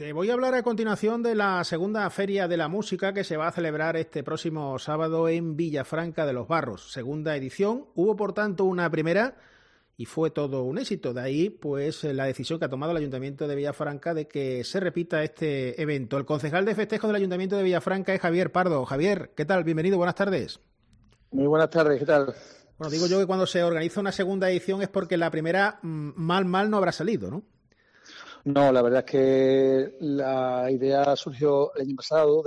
Te voy a hablar a continuación de la segunda Feria de la Música que se va a celebrar este próximo sábado en Villafranca de los Barros. Segunda edición. Hubo, por tanto, una primera y fue todo un éxito. De ahí, pues, la decisión que ha tomado el Ayuntamiento de Villafranca de que se repita este evento. El concejal de festejos del Ayuntamiento de Villafranca es Javier Pardo. Javier, ¿qué tal? Bienvenido, buenas tardes. Muy buenas tardes, ¿qué tal? Bueno, digo yo que cuando se organiza una segunda edición es porque la primera mal no habrá salido, ¿no? No, la verdad es que la idea surgió el año pasado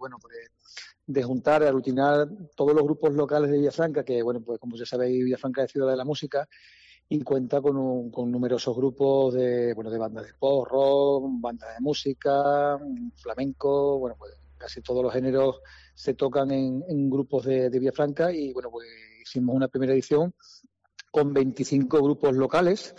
de juntar, de aglutinar todos los grupos locales de Villafranca, que, bueno, pues como ya sabéis, Villafranca es ciudad de la música y cuenta con numerosos grupos de bandas de pop, rock, bandas de música, flamenco, bueno, pues casi todos los géneros se tocan en grupos de Villafranca y, bueno, pues hicimos una primera edición con 25 grupos locales,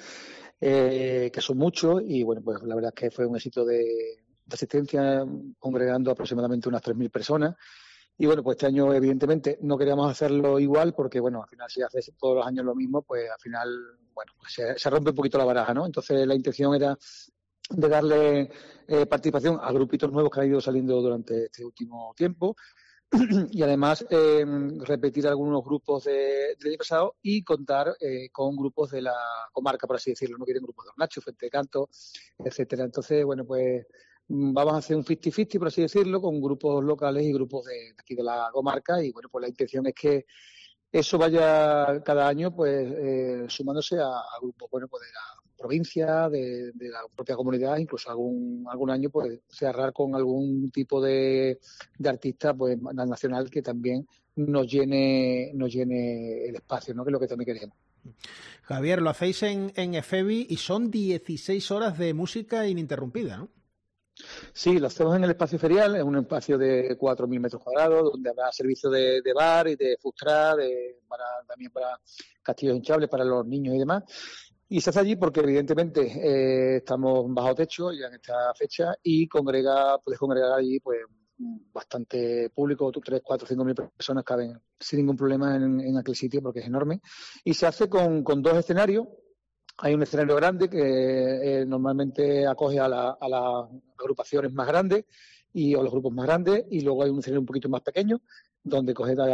que son muchos y, bueno, pues la verdad es que fue un éxito de asistencia, congregando aproximadamente unas 3.000 personas. Y, bueno, pues este año, evidentemente, no queríamos hacerlo igual porque, bueno, al final si haces todos los años lo mismo, pues al final, bueno, pues se rompe un poquito la baraja, ¿no? Entonces la intención era de darle participación a grupitos nuevos que han ido saliendo durante este último tiempo y además repetir algunos grupos del año pasado y contar con grupos de la comarca, por así decirlo. No quieren grupos de Hornacho, Fuente de Canto, etcétera. Entonces, bueno, pues vamos a hacer un 50-50, por así decirlo, con grupos locales y grupos de aquí de la comarca y, bueno, pues la intención es que eso vaya cada año pues sumándose a grupos, bueno, pues de la provincia, de la propia comunidad, incluso algún año pues cerrar con algún tipo de artista pues nacional que también nos llene el espacio, ¿no? Que es lo que también queremos. Javier, lo hacéis en EFEBI y son 16 horas de música ininterrumpida, ¿no? Sí, lo hacemos en el espacio ferial, es un espacio de 4.000 metros cuadrados, donde habrá servicio de bar y de food truck, también para castillos hinchables para los niños y demás. Y se hace allí porque, evidentemente, estamos bajo techo ya en esta fecha y puedes congregar allí pues bastante público, 3, 4, 5.000 personas caben sin ningún problema en aquel sitio porque es enorme. Y se hace con 2 escenarios. Hay un escenario grande que normalmente acoge a las agrupaciones más grandes o los grupos más grandes, y luego hay un escenario un poquito más pequeño donde coge a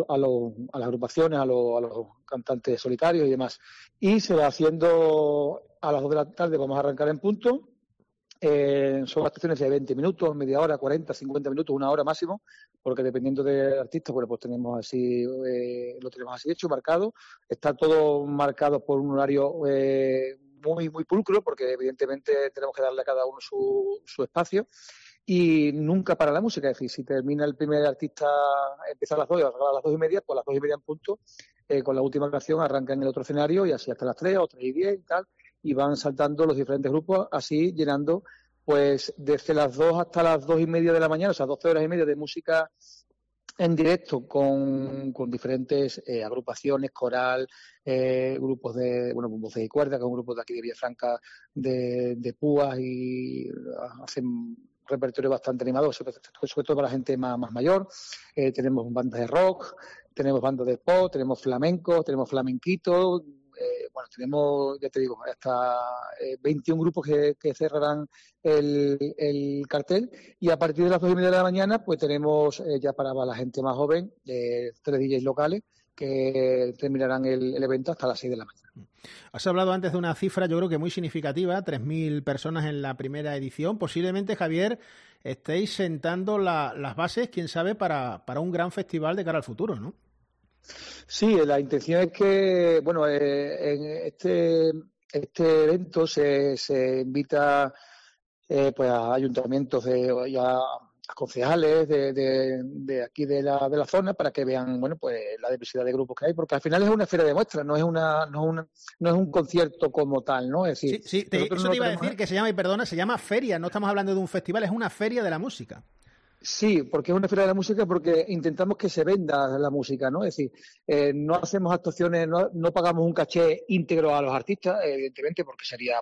las agrupaciones, a los cantantes solitarios y demás. Y se va haciendo a las 2 de la tarde, vamos a arrancar en punto. Son actuaciones de 20 minutos, media hora, 40, 50 minutos, una hora máximo, porque dependiendo del artista, bueno, pues tenemos así, lo tenemos así hecho, marcado. Está todo marcado por un horario muy, muy pulcro, porque evidentemente tenemos que darle a cada uno su espacio. Y nunca para la música, es decir, si termina el primer artista, empieza a las 2 y a las 2:30, pues a las 2:30 en punto, con la última canción arranca en el otro escenario y así hasta las 3 o 3:10 y tal, y van saltando los diferentes grupos, así llenando, pues desde las 2 hasta las 2:30 de la mañana, o sea, 12 horas y media de música en directo con diferentes agrupaciones, coral, grupos de voces y cuerdas, con grupos de aquí de Villafranca de púas, y hacen repertorio bastante animado, sobre todo para la gente más mayor. Tenemos bandas de rock, tenemos bandas de pop, tenemos flamencos, tenemos flamenquitos. Tenemos, ya te digo, hasta 21 grupos que cerrarán el cartel, y a partir de las 2:30 de la mañana pues tenemos ya para la gente más joven 3 DJs locales que terminarán el evento hasta las 6 de la mañana. Has hablado antes de una cifra, yo creo que muy significativa, 3.000 personas en la primera edición. Posiblemente, Javier, estéis sentando las bases, quién sabe, para un gran festival de cara al futuro, ¿no? Sí, la intención es que, bueno, en este evento se invita pues a ayuntamientos y a concejales de aquí de la zona para que vean, bueno, pues la diversidad de grupos que hay, porque al final es una feria de muestras, no es un concierto como tal, ¿no? Es decir, sí, eso te iba a decir, que se llama, y perdona, se llama feria, no estamos hablando de un festival, es una feria de la música. Sí, porque es una feria de la música, porque intentamos que se venda la música, ¿no? Es decir, no hacemos actuaciones, no pagamos un caché íntegro a los artistas, evidentemente, porque sería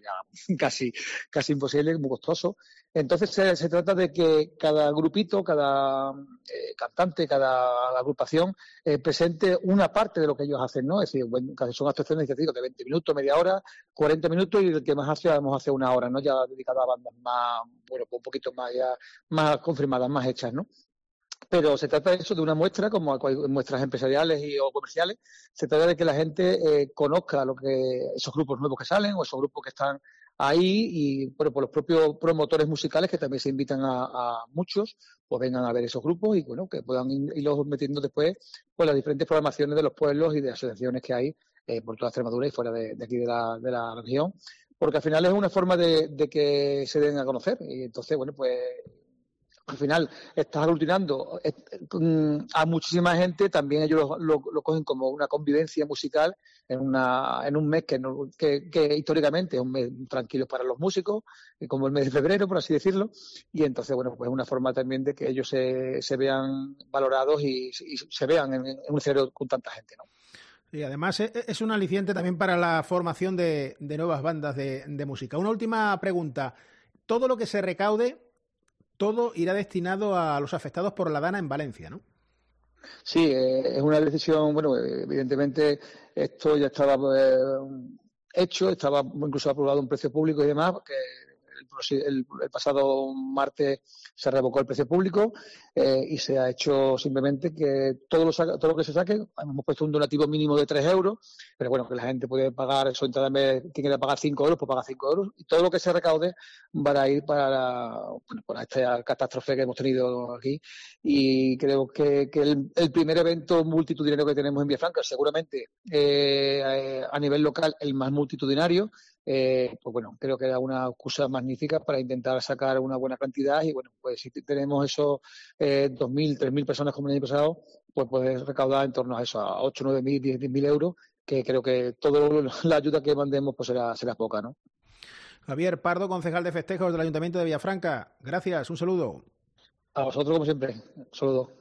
casi imposible, muy costoso. Entonces se trata de que cada grupito, cada cantante, cada agrupación presente una parte de lo que ellos hacen, ¿no? Es decir, bueno, casi son actuaciones, ya te digo, de 20 minutos, media hora, 40 minutos, y el que más hace, vamos a hacer una hora, ¿no? Ya dedicada a bandas más, bueno, pues un poquito más ya, más confirmadas, más hechas, ¿no? Pero se trata de eso, de una muestra, como muestras empresariales o comerciales, se trata de que la gente conozca esos grupos nuevos que salen o esos grupos que están ahí y bueno, por los propios promotores musicales que también se invitan a muchos, pues vengan a ver esos grupos y bueno, que puedan irlos metiendo después pues las diferentes programaciones de los pueblos y de asociaciones que hay por toda Extremadura y fuera de aquí de la región, porque al final es una forma de que se den a conocer y entonces, bueno, pues al final estás aglutinando a muchísima gente, también ellos lo cogen como una convivencia musical en un mes que históricamente es un mes tranquilo para los músicos, como el mes de febrero, por así decirlo, y entonces, bueno, pues es una forma también de que ellos se vean valorados y se vean en un escenario con tanta gente, ¿no? Y además es un aliciente también para la formación de nuevas bandas de música. Una última pregunta. Todo lo que se recaude, todo irá destinado a los afectados por la Dana en Valencia, ¿no? Sí, es una decisión, bueno, evidentemente esto ya estaba hecho, estaba incluso aprobado un precio público y demás, que el pasado martes se revocó el precio público y se ha hecho simplemente que todo lo que se saque, hemos puesto un donativo mínimo de 3 euros, pero bueno, que la gente puede pagar eso, entrada quien quiera pagar 5 euros, pues paga 5 euros y todo lo que se recaude va a ir para esta catástrofe que hemos tenido aquí y creo que el primer evento multitudinario que tenemos en Villafranca, seguramente a nivel local el más multitudinario, pues bueno, creo que era una excusa magnífica para intentar sacar una buena cantidad y bueno, pues si tenemos esos 2.000, 3.000 personas como el año pasado, pues puedes recaudar en torno a eso, a 8, 9.000, 10.000 euros, que creo que toda la ayuda que mandemos pues será poca, ¿no? Javier Pardo, concejal de festejos del Ayuntamiento de Villafranca. Gracias, un saludo. A vosotros, como siempre, un saludo.